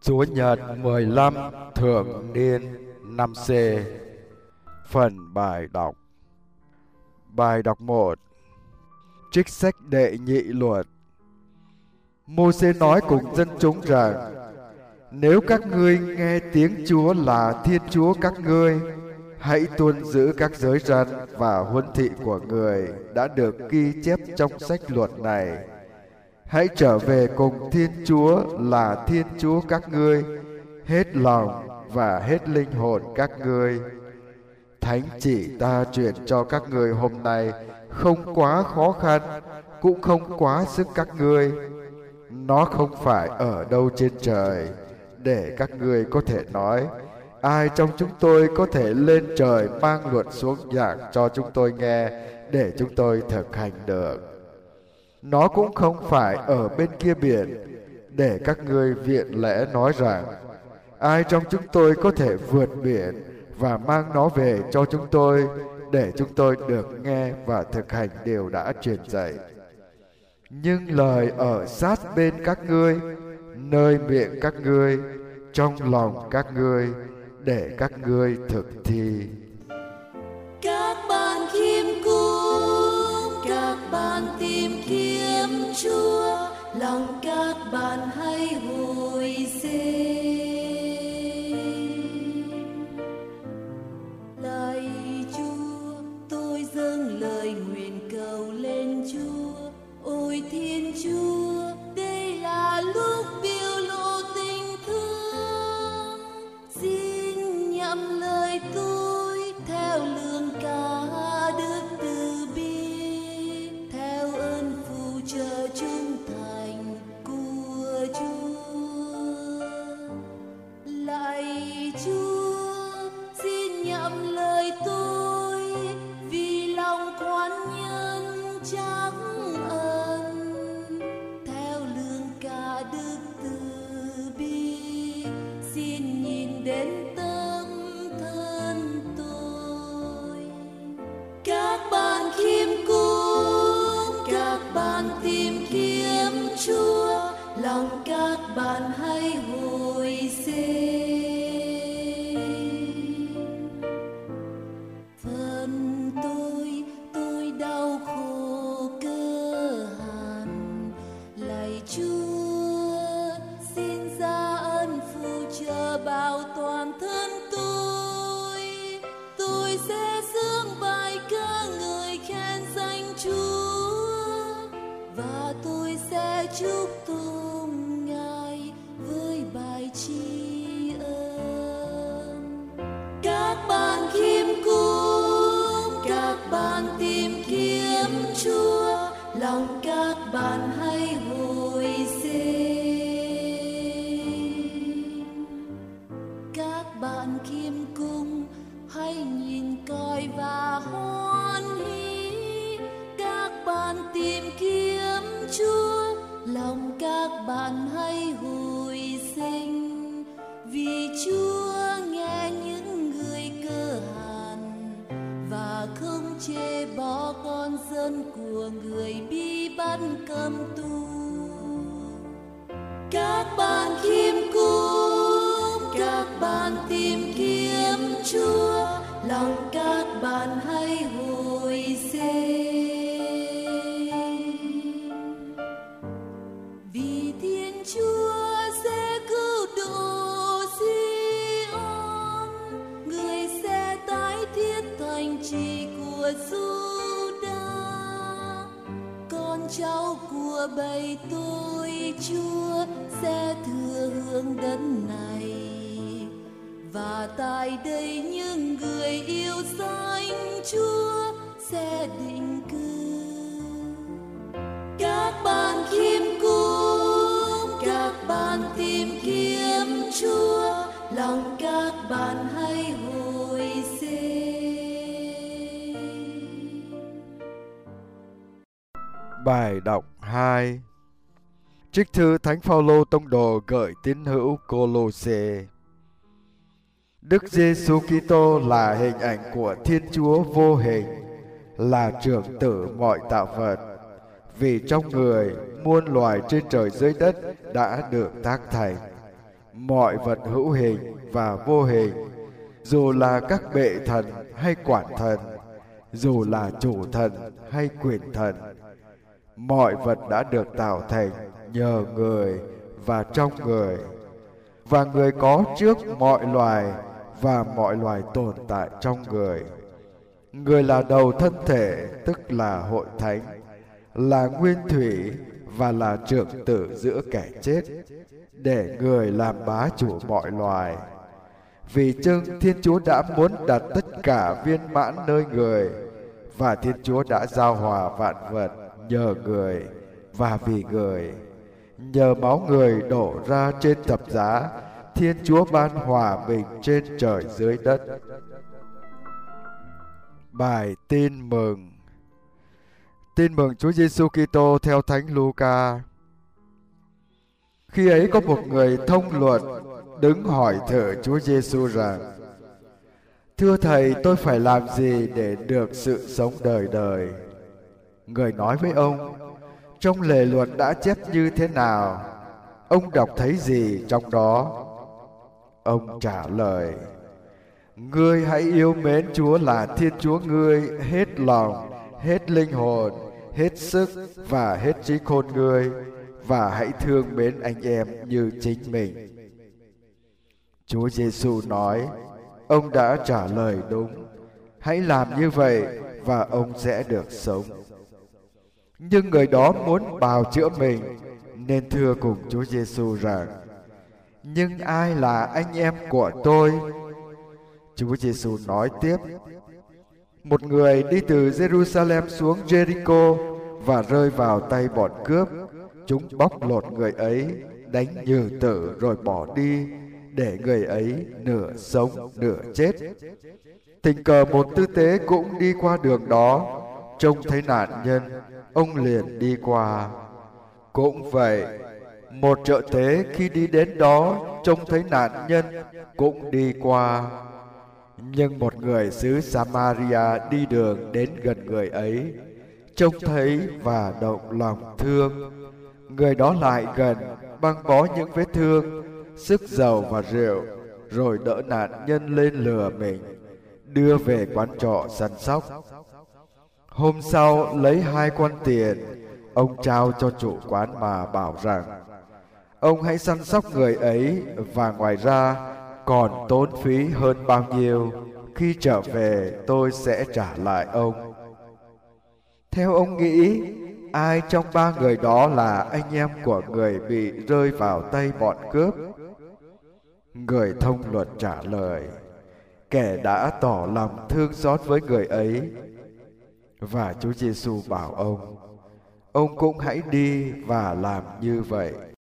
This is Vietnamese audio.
Chúa Nhật 15 thường niên 5C. Phần bài đọc. Bài đọc 1. Trích sách đệ nhị luật. Mô-sê nói cùng dân chúng rằng: nếu các ngươi nghe tiếng Chúa là Thiên Chúa các ngươi, hãy tuân giữ các giới răn và huấn thị của người đã được ghi chép trong sách luật này. Hãy trở về cùng Thiên Chúa là Thiên Chúa các ngươi hết lòng và hết linh hồn các ngươi. Thánh chỉ ta truyền cho các ngươi hôm nay không quá khó khăn, cũng không quá sức các ngươi. Nó không phải ở đâu trên trời, để các ngươi có thể nói: ai trong chúng tôi có thể lên trời mang luật xuống giảng cho chúng tôi nghe, để chúng tôi thực hành được. Nó cũng không phải ở bên kia biển, để các ngươi viện lẽ nói rằng: ai trong chúng tôi có thể vượt biển và mang nó về cho chúng tôi, để chúng tôi được nghe và thực hành điều đã truyền dạy. Nhưng lời ở sát bên các ngươi, nơi miệng các ngươi, trong lòng các ngươi, để các ngươi thực thi. Các bạn khiêm cung, các bạn tìm kiếm Chúa, lòng các bạn hãy hồi sinh. Lạy Chúa, tôi dâng lời nguyện cầu lên Chúa. Ôi Thiên Chúa, đây là lúc biểu lộ tình thương. Xin nhậm lời tôi theo lương ca đức từ bi, theo ơn phù trợ trung thành của Chúa. Lạy Chúa, xin nhậm lời tôi vì lòng khoan nhân trắc ân, theo lương ca đức từ bi, xin nhìn đến tâm thân tôi. Các bạn khiêm cung, các bạn tìm kiếm Chúa, lòng các bạn hãy hồi sinh. Phần tôi đau khổ cơ hàn. Lạy Chúa, xin ra ân phù trợ bảo toàn thân tôi. Tôi sẽ dương bài ca ngợi khen danh Chúa, và tôi sẽ chúc tụng Ngài với bài tri ân. Các bạn khiêm cung, các bạn tìm kiếm Chúa, lòng các bạn hãy hồi sinh. Các bạn khiêm cung, hãy nhìn coi và hoan hỷ. Các bạn tìm kiếm Chúa, lòng các bạn hãy hồi sinh. Vì Chúa nghe những người cơ hàn và không chê bỏ con dân của người bị bắt cầm tù. Các bạn khiêm cung, các bạn tìm kiếm Chúa, lòng các bạn hãy hồi sinh. Vì Thiên Chúa sẽ cứu độ Sion, người sẽ tái thiết thành trì của Giu-đa. Con cháu của bầy tôi, Chúa sẽ thừa hưởng đất này, và tại đây những người yêu danh Chúa sẽ định cư. Các bạn khiêm cung, các bạn tìm kiếm Chúa, lòng các bạn hãy hồi sinh. Bài đọc 2. Trích thư Thánh Phaolô tông đồ gửi tín hữu Cô-lô-sê. Đức Giêsu Kitô là hình ảnh của Thiên Chúa vô hình, là trưởng tử mọi tạo vật. Vì trong người muôn loài trên trời dưới đất đã được tác thành, mọi vật hữu hình và vô hình, dù là các bệ thần hay quản thần, dù là chủ thần hay quyền thần, mọi vật đã được tạo thành nhờ người và trong người, và người có trước mọi loài, và mọi loài tồn tại trong người. Người là đầu thân thể, tức là hội thánh, là nguyên thủy và là trưởng tử giữa kẻ chết, để người làm bá chủ mọi loài. Vì chưng Thiên Chúa đã muốn đặt tất cả viên mãn nơi người, và Thiên Chúa đã giao hòa vạn vật nhờ người và vì người. Nhờ máu người đổ ra trên thập giá, Thiên Chúa ban hòa bình trên trời dưới đất. Bài Tin Mừng. Tin mừng Chúa Giêsu Kitô theo Thánh Luca. Khi ấy có một người thông luật đứng hỏi thử Chúa Giêsu rằng: Thưa Thầy, tôi phải làm gì để được sự sống đời đời? Người nói với ông: Trong lề luật đã chép như thế nào? Ông đọc thấy gì trong đó? Ông trả lời: Ngươi hãy yêu mến Chúa là Thiên Chúa ngươi hết lòng, hết linh hồn, hết sức và hết trí khôn ngươi, và hãy thương mến anh em như chính mình. Chúa Giêsu nói: Ông đã trả lời đúng. Hãy làm như vậy và ông sẽ được sống. Nhưng người đó muốn bào chữa mình, nên thưa cùng Chúa Giêsu rằng: Nhưng ai là anh em của tôi? Chúa Giêsu nói tiếp: Một người đi từ Jerusalem xuống Jericho và rơi vào tay bọn cướp. Chúng bóc lột người ấy, đánh nhừ tử rồi bỏ đi, để người ấy nửa sống nửa chết. Tình cờ một tư tế cũng đi qua đường đó, trông thấy nạn nhân, ông liền đi qua. Cũng vậy, một trợ tế khi đi đến đó trông thấy nạn nhân cũng đi qua. Nhưng một người xứ Samaria đi đường đến gần người ấy, trông thấy và động lòng thương. Người đó lại gần, băng bó những vết thương, sức dầu và rượu, rồi đỡ nạn nhân lên lừa mình, đưa về quán trọ săn sóc. Hôm sau lấy 2 quan tiền, ông trao cho chủ quán mà bảo rằng: Ông hãy săn sóc người ấy, và ngoài ra còn tốn phí hơn bao nhiêu, khi trở về tôi sẽ trả lại ông. Theo ông nghĩ, ai trong 3 người đó là anh em của người bị rơi vào tay bọn cướp? Người thông luật trả lời: Kẻ đã tỏ lòng thương xót với người ấy. Và Chúa Giêsu bảo ông cũng hãy đi và làm như vậy.